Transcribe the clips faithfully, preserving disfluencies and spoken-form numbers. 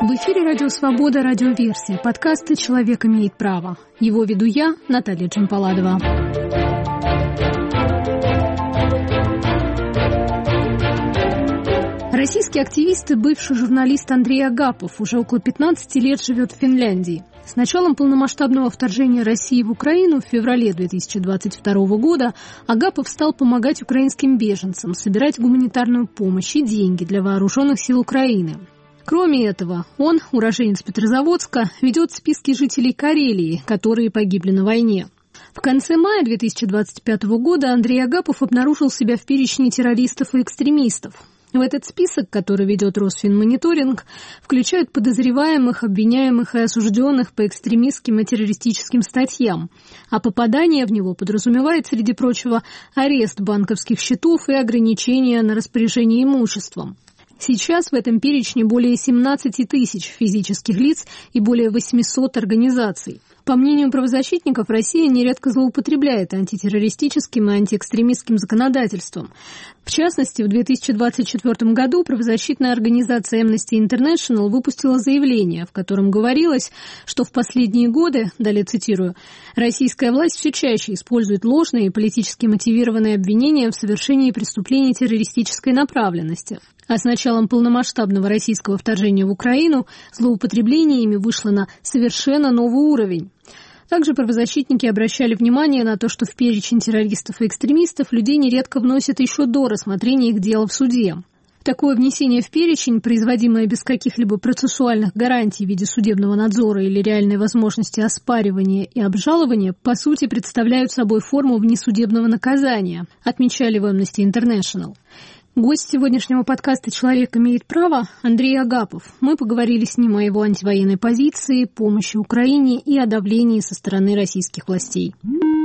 В эфире «Радио Свобода», радиоверсия, подкаста «Человек имеет право». Его веду я, Наталья Джампаладова. Российский активист и бывший журналист Андрей Агапов уже около пятнадцати лет живет в Финляндии. С началом полномасштабного вторжения России в Украину в феврале две тысячи двадцать второго года Агапов стал помогать украинским беженцам, собирать гуманитарную помощь и деньги для вооруженных сил Украины. Кроме этого, он, уроженец Петрозаводска, ведет списки жителей Карелии, которые погибли на войне. В конце мая две тысячи двадцать пятого года Андрей Агапов обнаружил себя в перечне террористов и экстремистов. В этот список, который ведет Росфинмониторинг, включают подозреваемых, обвиняемых и осужденных по экстремистским и террористическим статьям, а попадание в него подразумевает, среди прочего, арест банковских счетов и ограничения на распоряжение имуществом. Сейчас в этом перечне более семнадцати тысяч физических лиц и более восьмисот организаций. По мнению правозащитников, Россия нередко злоупотребляет антитеррористическим и антиэкстремистским законодательством. В частности, в две тысячи двадцать четвёртом году правозащитная организация Amnesty International выпустила заявление, в котором говорилось, что в последние годы, далее цитирую, «российская власть все чаще использует ложные и политически мотивированные обвинения в совершении преступлений террористической направленности». А с началом полномасштабного российского вторжения в Украину злоупотребление ими вышло на совершенно новый уровень. Также правозащитники обращали внимание на то, что в перечень террористов и экстремистов людей нередко вносят еще до рассмотрения их дела в суде. Такое внесение в перечень, производимое без каких-либо процессуальных гарантий в виде судебного надзора или реальной возможности оспаривания и обжалования, по сути представляют собой форму внесудебного наказания, отмечали в Amnesty International. Гость сегодняшнего подкаста «Человек имеет право» Андрей Агапов. Мы поговорили с ним о его антивоенной позиции, помощи Украине и о давлении со стороны российских властей.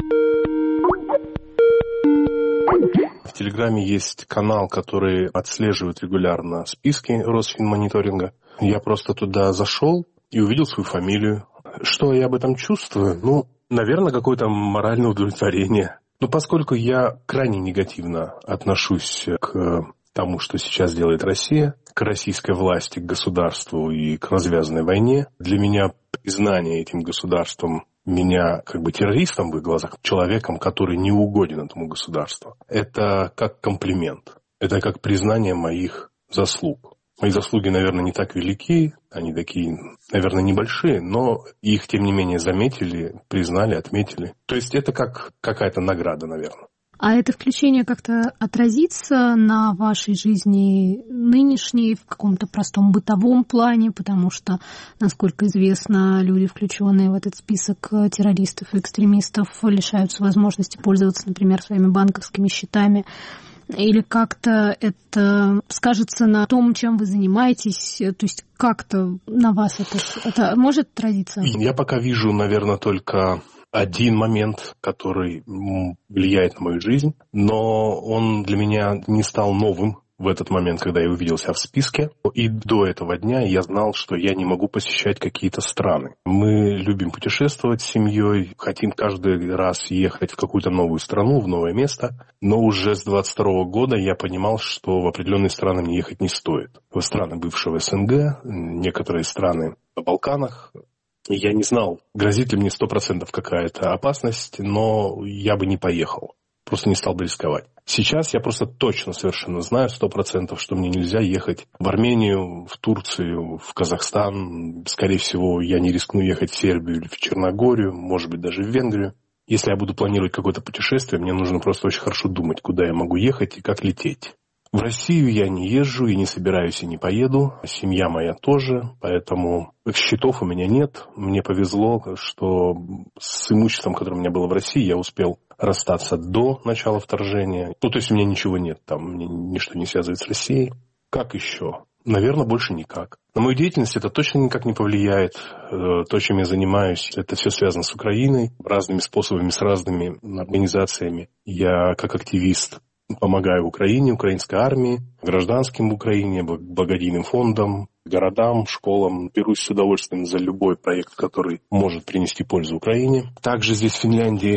В Телеграме есть канал, который отслеживает регулярно списки Росфинмониторинга. Я просто туда зашел и увидел свою фамилию. Что я об этом чувствую? Ну, наверное, какое-то моральное удовлетворение. Но поскольку я крайне негативно отношусь к тому, что сейчас делает Россия, к российской власти, к государству и к развязанной войне, для меня признание этим государством меня как бы террористом в их глазах, человеком, который не угоден этому государству, это как комплимент, это как признание моих заслуг. Мои заслуги, наверное, не так велики, они такие, наверное, небольшие, но их, тем не менее, заметили, признали, отметили. То есть это как какая-то награда, наверное. А это включение как-то отразится на вашей жизни нынешней в каком-то простом бытовом плане, потому что, насколько известно, люди, включенные в этот список террористов и экстремистов, лишаются возможности пользоваться, например, своими банковскими счетами. Или как-то это скажется на том, чем вы занимаетесь? То есть как-то на вас это, это может отразиться? Я пока вижу, наверное, только один момент, который влияет на мою жизнь, но он для меня не стал новым в этот момент, когда я увидел себя в списке. И до этого дня я знал, что я не могу посещать какие-то страны. Мы любим путешествовать с семьей, хотим каждый раз ехать в какую-то новую страну, в новое место. Но уже с двадцать второго года я понимал, что в определенные страны мне ехать не стоит. В страны бывшего СНГ, некоторые страны на Балканах. Я не знал, грозит ли мне сто процентов какая-то опасность, но я бы не поехал. Просто не стал бы рисковать. Сейчас я просто точно совершенно знаю сто процентов, что мне нельзя ехать в Армению, в Турцию, в Казахстан. Скорее всего, я не рискну ехать в Сербию или в Черногорию, может быть, даже в Венгрию. Если я буду планировать какое-то путешествие, мне нужно просто очень хорошо думать, куда я могу ехать и как лететь. В Россию я не езжу и не собираюсь и не поеду. Семья моя тоже, поэтому счетов у меня нет. Мне повезло, что с имуществом, которое у меня было в России, я успел расстаться до начала вторжения. Ну, то есть у меня ничего нет, там мне ничто не связывает с Россией. Как еще? Наверное, больше никак. На мою деятельность это точно никак не повлияет. То, чем я занимаюсь, это все связано с Украиной, разными способами, с разными организациями. Я как активист помогаю Украине, украинской армии, гражданским в Украине, благодійным фондам, городам, школам. Берусь с удовольствием за любой проект, который может принести пользу Украине. Также здесь, в Финляндии,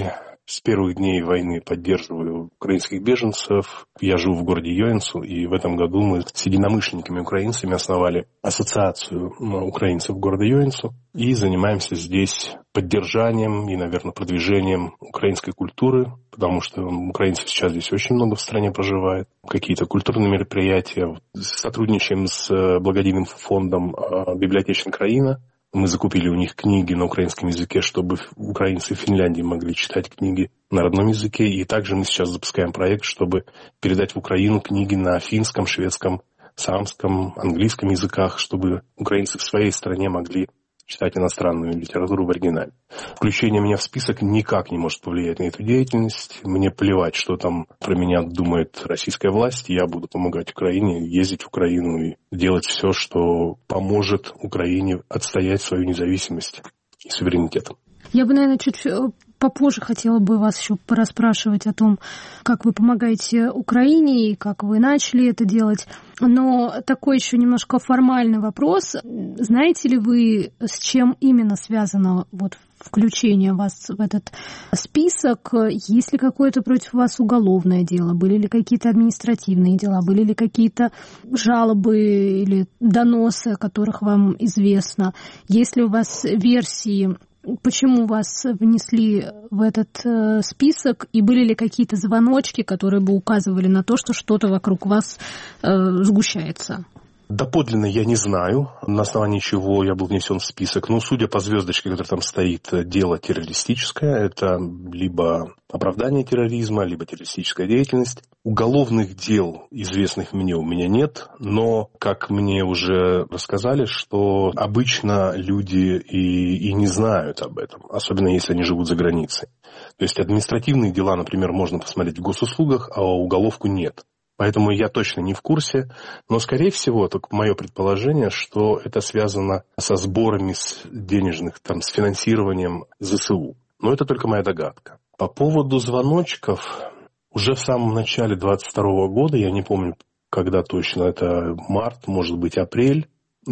с первых дней войны поддерживаю украинских беженцев. Я живу в городе Йоинсу, и в этом году мы с единомышленниками-украинцами основали ассоциацию украинцев города Йоинсу и занимаемся здесь поддержанием и, наверное, продвижением украинской культуры, потому что украинцев сейчас здесь очень много в стране проживает. Какие-то культурные мероприятия. Сотрудничаем с благодійным фондом «Библиотечная краина». Мы закупили у них книги на украинском языке, чтобы украинцы в Финляндии могли читать книги на родном языке. И также мы сейчас запускаем проект, чтобы передать в Украину книги на финском, шведском, саамском, английском языках, чтобы украинцы в своей стране могли читать иностранную литературу в оригинале. Включение меня в список никак не может повлиять на эту деятельность. Мне плевать, что там про меня думает российская власть. Я буду помогать Украине, ездить в Украину и делать все, что поможет Украине отстоять свою независимость и суверенитет. Я бы, наверное, чуть попозже хотела бы вас еще порасспрашивать о том, как вы помогаете Украине и как вы начали это делать. Но такой еще немножко формальный вопрос. Знаете ли вы, с чем именно связано вот включение вас в этот список? Есть ли какое-то против вас уголовное дело? Были ли какие-то административные дела? Были ли какие-то жалобы или доносы, о которых вам известно? Есть ли у вас версии, почему вас внесли в этот э, список, и были ли какие-то звоночки, которые бы указывали на то, что что-то вокруг вас э, сгущается? Доподлинно я не знаю, на основании чего я был внесен в список. Но судя по звездочке, которая там стоит, дело террористическое. Это либо оправдание терроризма, либо террористическая деятельность. Уголовных дел, известных мне, у меня нет. Но, как мне уже рассказали, что обычно люди и, и не знают об этом. Особенно, если они живут за границей. То есть административные дела, например, можно посмотреть в госуслугах, а уголовку нет. Поэтому я точно не в курсе, но, скорее всего, только мое предположение, что это связано со сборами с денежных, там, с финансированием ЗСУ. Но это только моя догадка. По поводу звоночков, уже в самом начале двадцать второго года, я не помню, когда точно, это март, может быть, апрель,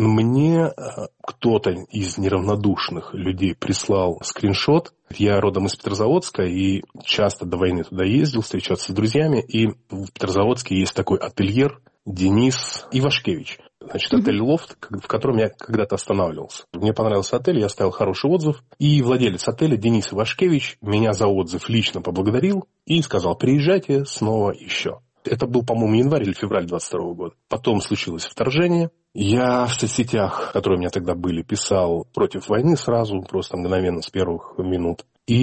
мне кто-то из неравнодушных людей прислал скриншот. Я родом из Петрозаводска и часто до войны туда ездил, встречаться с друзьями. И в Петрозаводске есть такой ательер Денис Ивашкевич. Значит, отель «Лофт», в котором я когда-то останавливался. Мне понравился отель, я оставил хороший отзыв. И владелец отеля Денис Ивашкевич меня за отзыв лично поблагодарил и сказал: приезжайте снова еще. Это был, по-моему, январь или февраль двадцать второго года. Потом случилось вторжение. Я в соцсетях, которые у меня тогда были, писал против войны сразу, просто мгновенно, с первых минут.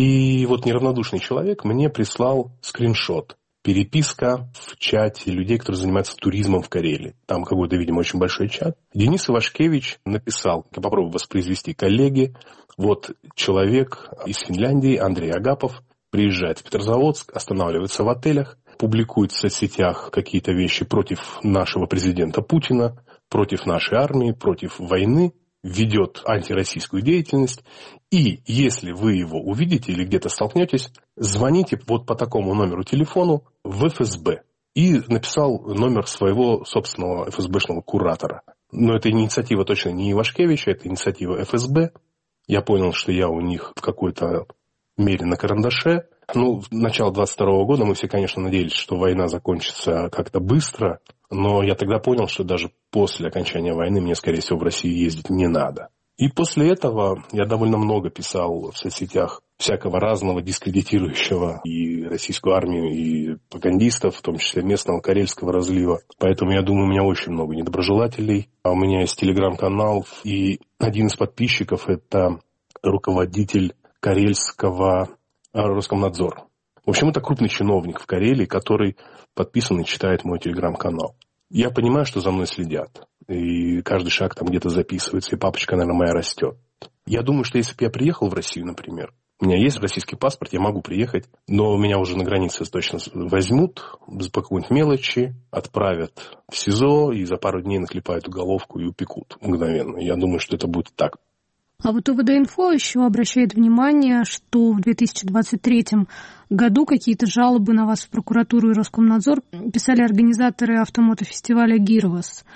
И вот неравнодушный человек мне прислал скриншот. Переписка в чате людей, которые занимаются туризмом в Карелии. Там какой-то, видимо, очень большой чат. Денис Ивашкевич написал, я попробую воспроизвести, коллеги: вот человек из Финляндии, Андрей Агапов, приезжает в Петрозаводск, останавливается в отелях, публикует в соцсетях какие-то вещи против нашего президента Путина, против нашей армии, против войны, ведет антироссийскую деятельность. И если вы его увидите или где-то столкнетесь, звоните вот по такому номеру телефону в эф эс бэ. И написал номер своего собственного эф эс бэшного куратора. Но эта инициатива точно не Ивашкевича, это инициатива эф эс бэ. Я понял, что я у них в какой-то мере на карандаше. Ну, в начало двадцать второго года мы все, конечно, надеялись, что война закончится как-то быстро. Но я тогда понял, что даже после окончания войны мне, скорее всего, в Россию ездить не надо. И после этого я довольно много писал в соцсетях всякого разного, дискредитирующего и российскую армию, и пропагандистов, в том числе местного карельского разлива. Поэтому, я думаю, у меня очень много недоброжелателей. А у меня есть телеграм-канал, и один из подписчиков – это руководитель карельского Роскомнадзора. В общем, это крупный чиновник в Карелии, который подписан и читает мой телеграм-канал. Я понимаю, что за мной следят. И каждый шаг там где-то записывается, и папочка, наверное, моя растет. Я думаю, что если бы я приехал в Россию, например, у меня есть российский паспорт, я могу приехать, но меня уже на границе точно возьмут по какой-нибудь мелочи, отправят в СИЗО и за пару дней наклепают уголовку и упекут мгновенно. Я думаю, что это будет так. А вот ОВД-инфо еще обращает внимание, что в две тысячи двадцать третьем году какие-то жалобы на вас в прокуратуру и Роскомнадзор писали организаторы автомотофестиваля «Гирвас».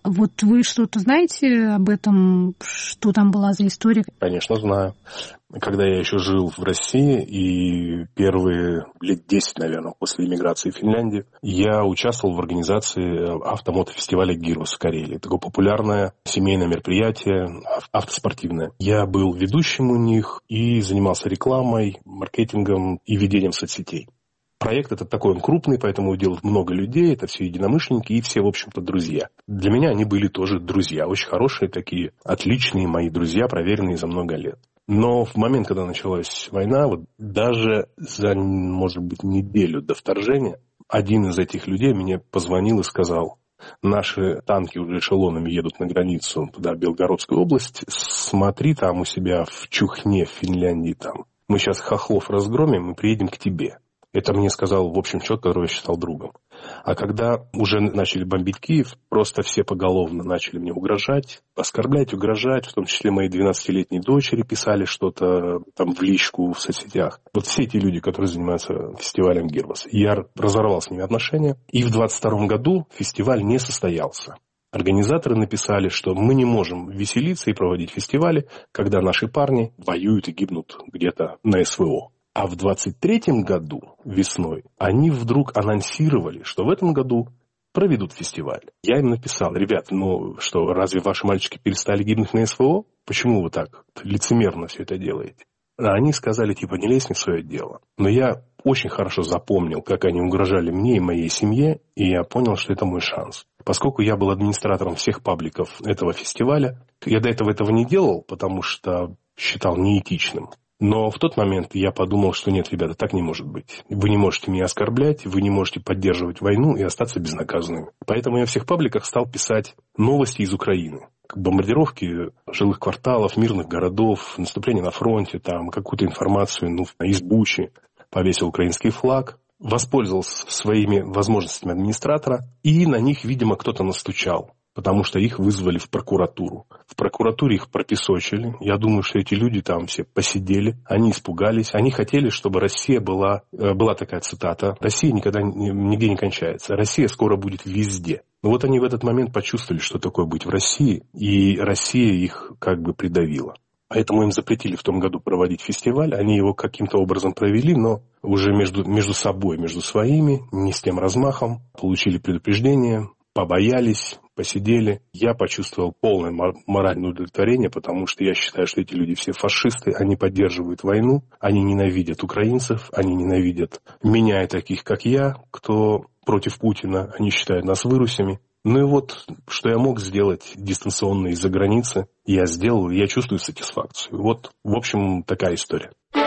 Вот вы что-то знаете об этом? Что там была за история? Конечно, знаю. Когда я еще жил в России, и первые лет десять, наверное, после эмиграции в Финляндию, я участвовал в организации автомотофестиваля «Гирос» в Карелии. Такое популярное семейное мероприятие, автоспортивное. Я был ведущим у них и занимался рекламой, маркетингом и ведением соцсетей. Проект этот такой, он крупный, поэтому его делают много людей, это все единомышленники и все, в общем-то, друзья. Для меня они были тоже друзья, очень хорошие такие, отличные мои друзья, проверенные за много лет. Но в момент, когда началась война, вот даже за, может быть, неделю до вторжения, один из этих людей мне позвонил и сказал: наши танки уже эшелонами едут на границу, туда, в Белгородскую область, смотри там у себя в Чухне, в Финляндии там. Мы сейчас хохлов разгромим и приедем к тебе. Это мне сказал, в общем, человек, которого я считал другом. А когда уже начали бомбить Киев, просто все поголовно начали мне угрожать, оскорблять, угрожать, в том числе мои двенадцатилетние дочери писали что-то там в личку в соцсетях. Вот все эти люди, которые занимаются фестивалем «Гирос». Я разорвал с ними отношения, и в двадцать втором году фестиваль не состоялся. Организаторы написали, что мы не можем веселиться и проводить фестивали, когда наши парни воюют и гибнут где-то на СВО. А в двадцать третьем году, весной, они вдруг анонсировали, что в этом году проведут фестиваль. Я им написал: ребят, ну что, разве ваши мальчики перестали гибнуть на СВО? Почему вы так лицемерно все это делаете? А они сказали, типа, не лезь не в свое дело. Но я очень хорошо запомнил, как они угрожали мне и моей семье, и я понял, что это мой шанс. Поскольку я был администратором всех пабликов этого фестиваля, я до этого этого не делал, потому что считал неэтичным. Но в тот момент я подумал, что нет, ребята, так не может быть. Вы не можете меня оскорблять, вы не можете поддерживать войну и остаться безнаказанными. Поэтому я в всех пабликах стал писать новости из Украины. Бомбардировки жилых кварталов, мирных городов, наступление на фронте, там какую-то информацию, ну, из Бучи, повесил украинский флаг. Воспользовался своими возможностями администратора, и на них, видимо, кто-то настучал. Потому что их вызвали в прокуратуру. В прокуратуре их пропесочили. Я думаю, что эти люди там все посидели. Они испугались. Они хотели, чтобы Россия была... Была такая цитата: «Россия никогда нигде не кончается. Россия скоро будет везде». Но вот они в этот момент почувствовали, что такое быть в России. И Россия их как бы придавила. Поэтому им запретили в том году проводить фестиваль. Они его каким-то образом провели, но уже между, между собой, между своими, не с тем размахом. Получили предупреждение, побоялись, посидели. Я почувствовал полное моральное удовлетворение, потому что я считаю, что эти люди все фашисты, они поддерживают войну, они ненавидят украинцев, они ненавидят меня и таких, как я, кто против Путина, они считают нас вырусями. Ну и вот, что я мог сделать дистанционно из-за границы, я сделал, и я чувствую сатисфакцию. Вот, в общем, такая история.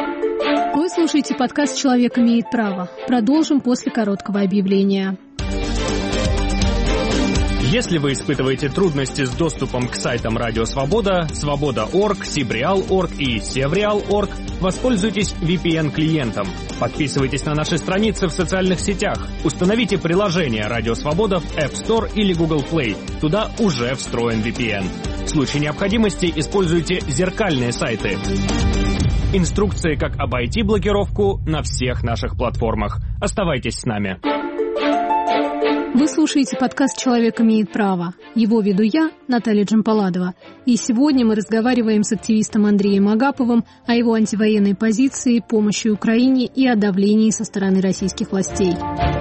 Вы слушаете подкаст «Человек имеет право». Продолжим после короткого объявления. Если вы испытываете трудности с доступом к сайтам Радио Свобода, Свобода точка орг, Сибреал точка орг и Севреал точка орг, воспользуйтесь ви пи эн-клиентом. Подписывайтесь на наши страницы в социальных сетях. Установите приложение Радио Свобода в App Store или Google Play. Туда уже встроен ви пи эн. В случае необходимости используйте зеркальные сайты. Инструкции, как обойти блокировку, на всех наших платформах. Оставайтесь с нами. Вы слушаете подкаст «Человек имеет право». Его веду я, Наталья Джампаладова. И сегодня мы разговариваем с активистом Андреем Агаповым о его антивоенной позиции, помощи Украине и о давлении со стороны российских властей.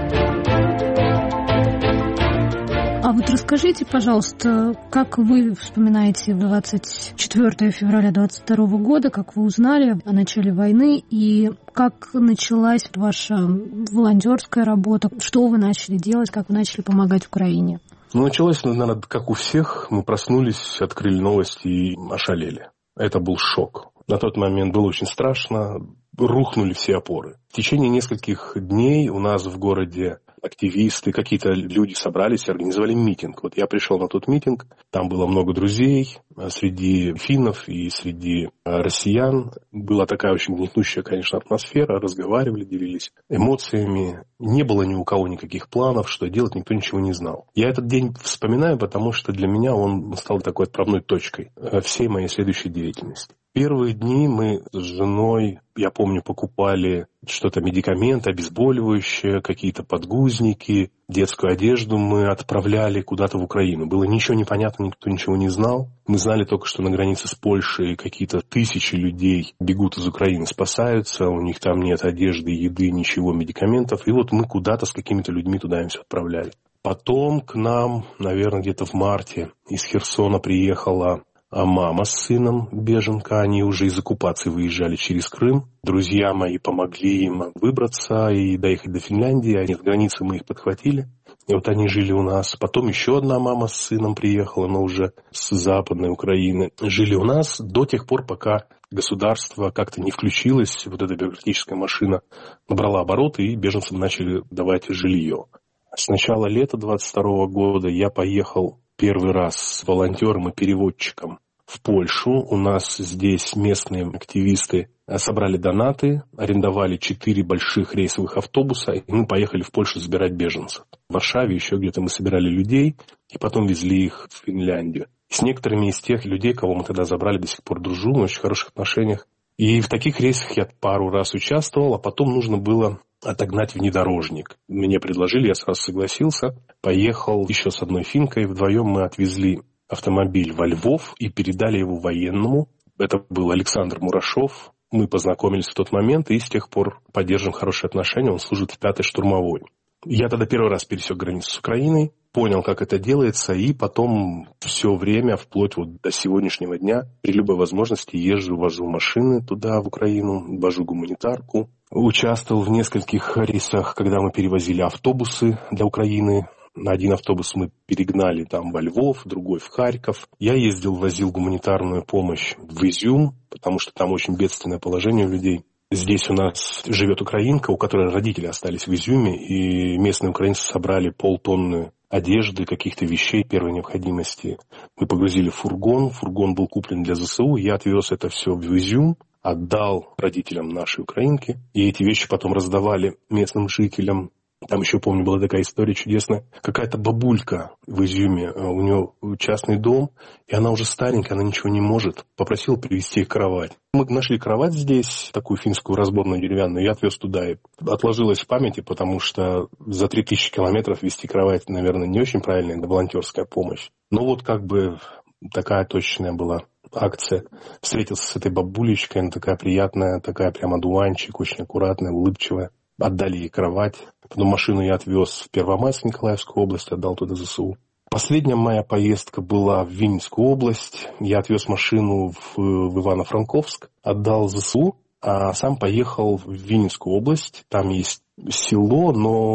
А вот расскажите, пожалуйста, как вы вспоминаете двадцать четвёртого февраля двадцать второго года, как вы узнали о начале войны и как началась ваша волонтерская работа, что вы начали делать, как вы начали помогать Украине? Ну, началось, наверное, как у всех. Мы проснулись, открыли новости и ошалели. Это был шок. На тот момент было очень страшно, рухнули все опоры. В течение нескольких дней у нас в городе активисты, какие-то люди собрались и организовали митинг. Вот я пришел на тот митинг, там было много друзей среди финнов и среди россиян. Была такая очень гнетущая, конечно, атмосфера, разговаривали, делились эмоциями. Не было ни у кого никаких планов, что делать, никто ничего не знал. Я этот день вспоминаю, потому что для меня он стал такой отправной точкой всей моей следующей деятельности. Первые дни мы с женой, я помню, покупали что-то, медикаменты, обезболивающее, какие-то подгузники, детскую одежду мы отправляли куда-то в Украину. Было ничего непонятно, никто ничего не знал. Мы знали только, что на границе с Польшей какие-то тысячи людей бегут из Украины, спасаются, у них там нет одежды, еды, ничего, медикаментов. И вот мы куда-то с какими-то людьми туда им все отправляли. Потом к нам, наверное, где-то в марте из Херсона приехала а мама с сыном, беженка, они уже из оккупации выезжали через Крым. Друзья мои помогли им выбраться и доехать до Финляндии. Они с границы, мы их подхватили. И вот они жили у нас. Потом еще одна мама с сыном приехала, но уже с Западной Украины. Жили у нас до тех пор, пока государство как-то не включилось. Вот эта бюрократическая машина набрала обороты, и беженцам начали давать жилье. С начала лета двадцать второго года я поехал первый раз с волонтером и переводчиком в Польшу. У нас здесь местные активисты собрали донаты, арендовали четыре больших рейсовых автобуса, и мы поехали в Польшу забирать беженцев. В Варшаве еще где-то мы собирали людей, и потом везли их в Финляндию. С некоторыми из тех людей, кого мы тогда забрали, до сих пор дружу, мы в очень хороших отношениях. И в таких рейсах я пару раз участвовал, а потом нужно было отогнать внедорожник. Мне предложили, я сразу согласился. Поехал еще с одной финкой. Вдвоем мы отвезли автомобиль во Львов и передали его военному. Это был Александр Мурашов. Мы познакомились в тот момент и с тех пор поддерживаем хорошие отношения. Он служит в пятой штурмовой. Я тогда первый раз пересек границу с Украиной, понял, как это делается, и потом все время, вплоть вот до сегодняшнего дня, при любой возможности езжу, вожу машины туда, в Украину, вожу гуманитарку. Участвовал в нескольких рейсах, когда мы перевозили автобусы для Украины. На один автобус мы перегнали там во Львов, другой в Харьков. Я ездил, возил гуманитарную помощь в Изюм, потому что там очень бедственное положение у людей. Здесь у нас живет украинка, у которой родители остались в Изюме, и местные украинцы собрали полтонны одежды, каких-то вещей первой необходимости. Мы погрузили в фургон, фургон был куплен для ЗСУ, я отвез это все в Изюм, отдал родителям нашей украинки, и эти вещи потом раздавали местным жителям. Там еще, помню, была такая история чудесная. Какая-то бабулька в Изюме, у нее частный дом, и она уже старенькая, она ничего не может. Попросила привезти кровать. Мы нашли кровать здесь, такую финскую разборную деревянную, я отвез туда. И отложилось в памяти, потому что за три тысячи километров везти кровать, наверное, не очень правильная, это волонтерская помощь. Но вот как бы такая точная была акция. Встретился с этой бабулечкой, она такая приятная, такая прям одуванчик, очень аккуратная, улыбчивая. Отдали ей кровать. Потом машину я отвез в Первомайск, Николаевскую область, отдал туда ЗСУ. Последняя моя поездка была в Винницкую область. Я отвез машину в, в Ивано-Франковск, отдал ЗСУ, а сам поехал в Винницкую область. Там есть село,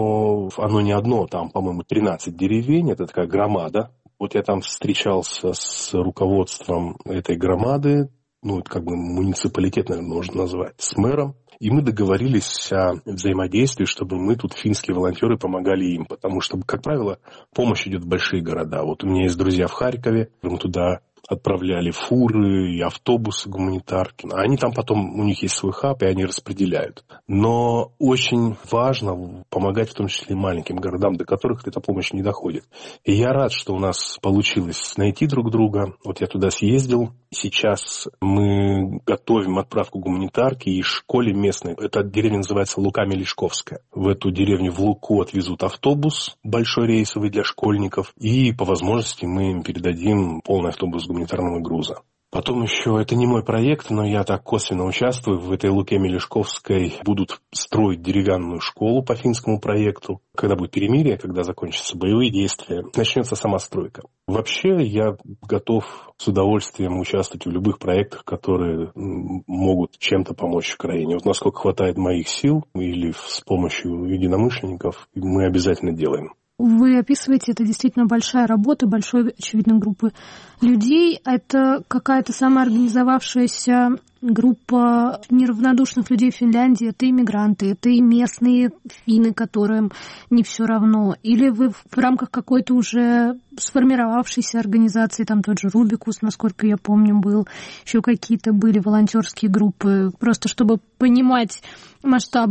но оно не одно, там, по-моему, тринадцать деревень, это такая громада. Вот я там встречался с руководством этой громады, ну, это как бы муниципалитет, наверное, можно назвать, с мэром. И мы договорились о взаимодействии, чтобы мы тут, финские волонтеры, помогали им. Потому что, как правило, помощь идет в большие города. Вот у меня есть друзья в Харькове, мы туда отправляли фуры и автобусы гуманитарки. А они там потом, у них есть свой хаб, и они распределяют. Но очень важно помогать в том числе и маленьким городам, до которых эта помощь не доходит. И я рад, что у нас получилось найти друг друга. Вот я туда съездил. Сейчас мы готовим отправку гуманитарки и школе местной. Эта деревня называется Лука-Мелешковская. В эту деревню в Луку отвезут автобус большой рейсовый для школьников. И по возможности мы им передадим полный автобус гуманитарного груза. Потом еще, это не мой проект, но я так косвенно участвую. В этой Луке Мелешковской будут строить деревянную школу по финскому проекту. Когда будет перемирие, когда закончатся боевые действия, начнется сама стройка. Вообще, я готов с удовольствием участвовать в любых проектах, которые могут чем-то помочь Украине. Вот насколько хватает моих сил или с помощью единомышленников, мы обязательно делаем. Вы описываете, это действительно большая работа, большой, очевидно, группы людей. Это какая-то самоорганизовавшаяся группа неравнодушных людей в Финляндии. Это иммигранты, это и местные финны, которым не все равно. Или вы в рамках какой-то уже сформировавшейся организации, там тот же Рубикус, насколько я помню, был, еще какие-то были волонтерские группы, просто чтобы понимать масштабы.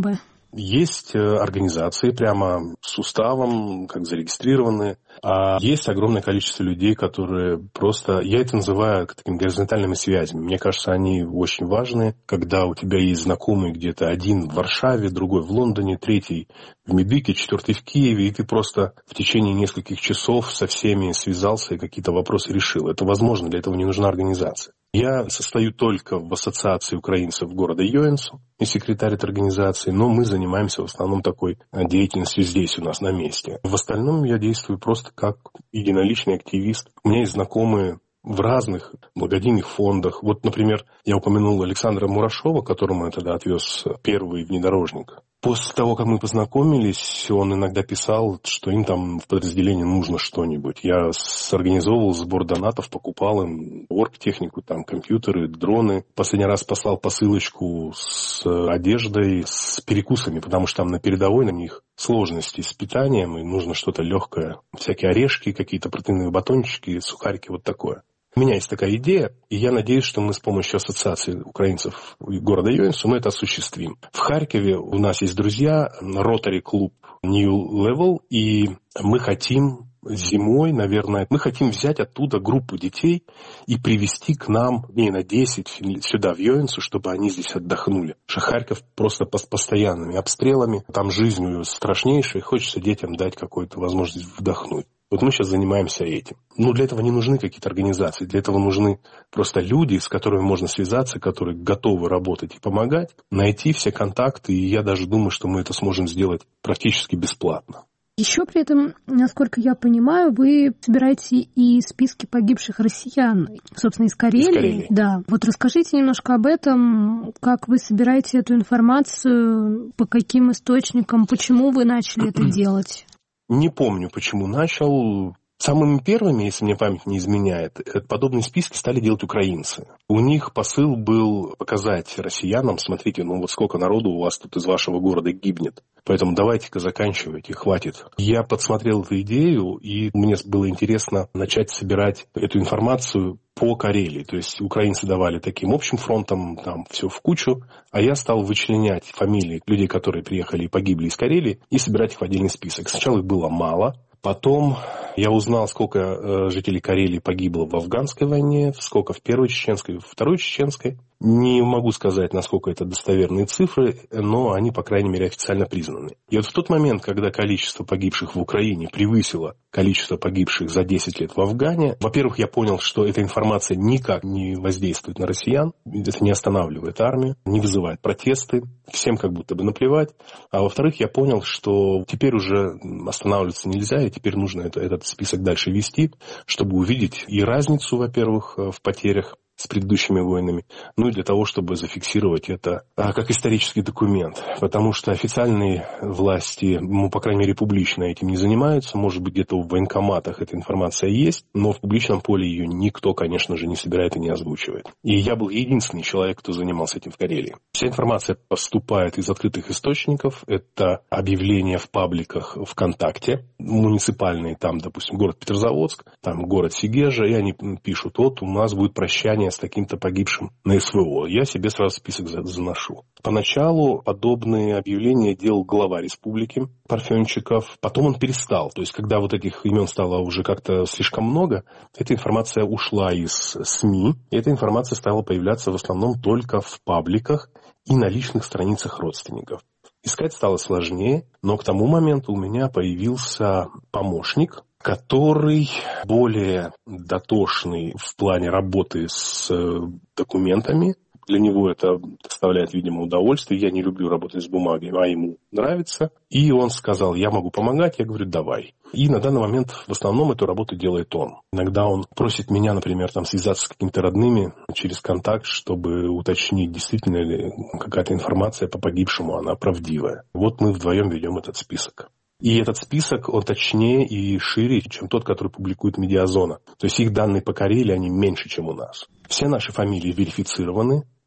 Есть организации прямо с уставом, как зарегистрированные, а есть огромное количество людей, которые просто, я это называю такими горизонтальными связями. Мне кажется, они очень важны, когда у тебя есть знакомый где-то один в Варшаве, другой в Лондоне, третий в Медыке, четвертый в Киеве, и ты просто в течение нескольких часов со всеми связался и какие-то вопросы решил. Это возможно, для этого не нужна организация. Я состою только в ассоциации украинцев города Йоенсу и секретарь этой организации, но мы занимаемся в основном такой деятельностью здесь у нас на месте. В остальном я действую просто как единоличный активист. У меня есть знакомые в разных благодійных фондах. Вот, например, я упомянул Александра Мурашова, которому я тогда отвез первый внедорожник. После того, как мы познакомились, он иногда писал, что им там в подразделении нужно что-нибудь. Я сорганизовывал сбор донатов, покупал им оргтехнику, там компьютеры, дроны. Последний раз послал посылочку с одеждой, с перекусами, потому что там на передовой на них сложности с питанием, и нужно что-то легкое. Всякие орешки, какие-то протеиновые батончики, сухарики, вот такое. У меня есть такая идея, и я надеюсь, что мы с помощью ассоциации украинцев города Йоенсу мы это осуществим. В Харькове у нас есть друзья, Rotary клуб New Level, и мы хотим зимой, наверное, мы хотим взять оттуда группу детей и привезти к нам дней на десять сюда, в Йоенсу, чтобы они здесь отдохнули. Потому что Харьков просто с постоянными обстрелами, там жизнь страшнейшая, хочется детям дать какую-то возможность вдохнуть. Вот мы сейчас занимаемся этим. Но для этого не нужны какие-то организации. Для этого нужны просто люди, с которыми можно связаться, которые готовы работать и помогать, найти все контакты. И я даже думаю, что мы это сможем сделать практически бесплатно. Еще при этом, насколько я понимаю, вы собираете и списки погибших россиян, собственно, из Карелии. Из Карелии. Да. Вот расскажите немножко об этом, как вы собираете эту информацию, по каким источникам, почему вы начали это делать? Не помню, почему начал. Самыми первыми, если мне память не изменяет, подобные списки стали делать украинцы. У них посыл был показать россиянам, смотрите, ну вот сколько народу у вас тут из вашего города гибнет. Поэтому давайте-ка заканчивайте, хватит. Я подсмотрел эту идею, и мне было интересно начать собирать эту информацию по Карелии. То есть украинцы давали таким общим фронтом, там все в кучу, а я стал вычленять фамилии людей, которые приехали и погибли из Карелии, и собирать их в отдельный список. Сначала их было мало. Потом я узнал, сколько э, жителей Карелии погибло в афганской войне, сколько в первой чеченской, в второй чеченской. Не могу сказать, насколько это достоверные цифры, но они, по крайней мере, официально признаны. И вот в тот момент, когда количество погибших в Украине превысило количество погибших за десять лет в Афгане, во-первых, я понял, что эта информация никак не воздействует на россиян, это не останавливает армию, не вызывает протесты, всем как будто бы наплевать. А во-вторых, я понял, что теперь уже останавливаться нельзя, и теперь нужно это, этот список дальше вести, чтобы увидеть и разницу, во-первых, в потерях с предыдущими войнами, ну и для того, чтобы зафиксировать это а, как исторический документ. Потому что официальные власти, ну, по крайней мере, публично этим не занимаются. Может быть, где-то в военкоматах эта информация есть, но в публичном поле ее никто, конечно же, не собирает и не озвучивает. И я был единственный человек, кто занимался этим в Карелии. Вся информация поступает из открытых источников. Это объявления в пабликах ВКонтакте, муниципальные, там, допустим, город Петрозаводск, там город Сегежа, и они пишут, вот у нас будет прощание с таким-то погибшим на СВО. Я себе сразу список заношу. Поначалу подобные объявления делал глава республики Парфенчиков. Потом он перестал. То есть, когда вот этих имен стало уже как-то слишком много, эта информация ушла из СМИ. И эта информация стала появляться в основном только в пабликах и на личных страницах родственников. Искать стало сложнее, но к тому моменту у меня появился помощник, который более дотошный в плане работы с документами. Для него это доставляет, видимо, удовольствие. Я не люблю работать с бумагой, а ему нравится. И он сказал, я могу помогать. Я говорю, давай. И на данный момент в основном эту работу делает он. Иногда он просит меня, например, там, связаться с какими-то родными через контакт, чтобы уточнить, действительно ли какая-то информация по погибшему, она правдивая. Вот мы вдвоем ведем этот список. И этот список, он точнее и шире, чем тот, который публикует Медиазона. То есть их данные по Карелии, они меньше, чем у нас. Все наши фамилии верифицированы.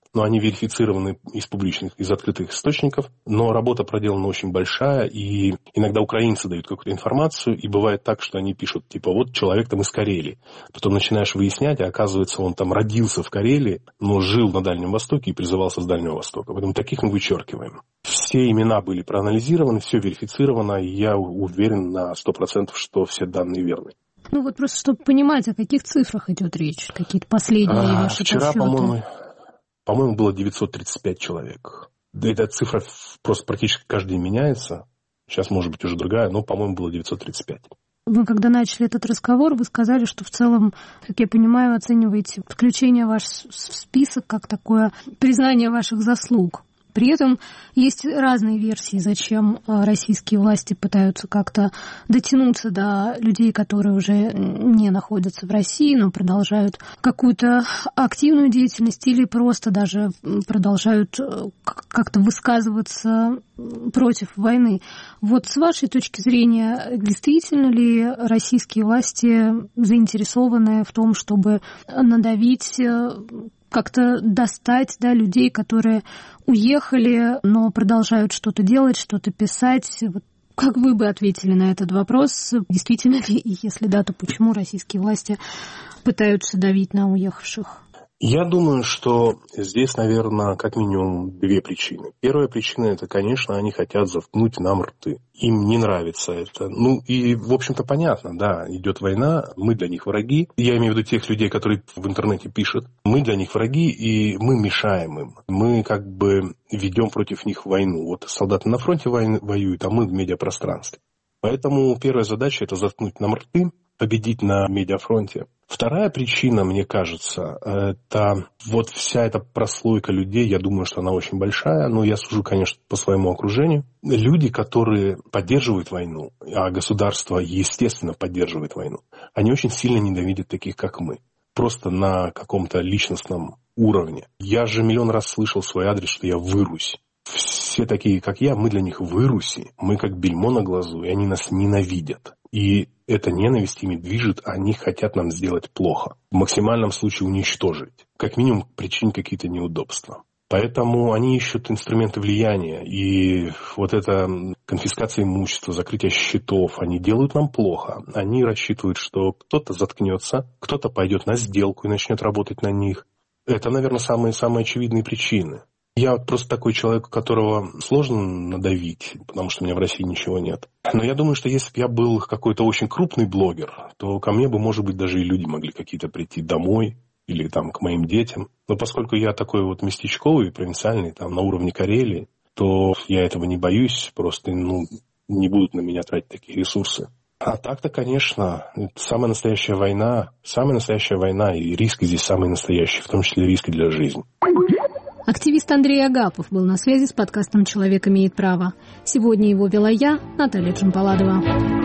но они верифицированы из публичных, из открытых источников. Но работа проделана очень большая, и иногда украинцы дают какую-то информацию, и бывает так, что они пишут, типа, вот человек там из Карелии. Потом начинаешь выяснять, а оказывается, он там родился в Карелии, но жил на Дальнем Востоке и призывался с Дальнего Востока. Поэтому таких мы вычеркиваем. Все имена были проанализированы, все верифицировано, и я уверен на сто процентов, что все данные верны. Ну вот просто, чтобы понимать, о каких цифрах идет речь, какие-то последние а, ваши Вчера, подсчеты. по-моему, по-моему, было девятьсот тридцать пять человек. Эта цифра просто практически каждый день меняется. Сейчас, может быть, уже другая, но, по-моему, было девятьсот тридцать пять. Вы, когда начали этот разговор, вы сказали, что в целом, как я понимаю, оцениваете включение ваш в список как такое признание ваших заслуг. При этом есть разные версии, зачем российские власти пытаются как-то дотянуться до людей, которые уже не находятся в России, но продолжают какую-то активную деятельность или просто даже продолжают как-то высказываться против войны. Вот с вашей точки зрения, действительно ли российские власти заинтересованы в том, чтобы надавить, как-то достать, да, людей, которые уехали, но продолжают что-то делать, что-то писать? Вот как вы бы ответили на этот вопрос? Действительно ли, и если да, то почему российские власти пытаются давить на уехавших? Я думаю, что здесь, наверное, как минимум две причины. Первая причина – это, конечно, они хотят заткнуть нам рты. Им не нравится это. Ну, и, в общем-то, понятно, да, идет война, мы для них враги. Я имею в виду тех людей, которые в интернете пишут. Мы для них враги, и мы мешаем им. Мы как бы ведем против них войну. Вот солдаты на фронте воюют, а мы в медиапространстве. Поэтому первая задача – это заткнуть нам рты, победить на медиафронте. Вторая причина, мне кажется, это вот вся эта прослойка людей, я думаю, что она очень большая, но я сужу, конечно, по своему окружению. Люди, которые поддерживают войну, а государство, естественно, поддерживает войну, они очень сильно ненавидят таких, как мы. Просто на каком-то личностном уровне. Я же миллион раз слышал в свой адрес, что я вырусь. Все такие, как я, мы для них выруси, мы как бельмо на глазу, и они нас ненавидят. И эта ненависть ими движет, они хотят нам сделать плохо. В максимальном случае уничтожить. Как минимум причинить какие-то неудобства. Поэтому они ищут инструменты влияния. И вот эта конфискация имущества, закрытие счетов, они делают нам плохо. Они рассчитывают, что кто-то заткнется, кто-то пойдет на сделку и начнет работать на них. Это, наверное, самые-самые очевидные причины. Я просто такой человек, которого сложно надавить, потому что у меня в России ничего нет. Но я думаю, что если бы я был какой-то очень крупный блогер, то ко мне бы, может быть, даже и люди могли какие-то прийти домой или там к моим детям. Но поскольку я такой вот местечковый, провинциальный, там на уровне Карелии, то я этого не боюсь, просто ну, не будут на меня тратить такие ресурсы. А так-то, конечно, самая настоящая война, самая настоящая война, и риски здесь самые настоящие, в том числе риски для жизни. Активист Андрей Агапов был на связи с подкастом «Человек имеет право». Сегодня его вела я, Наталья Джампаладова.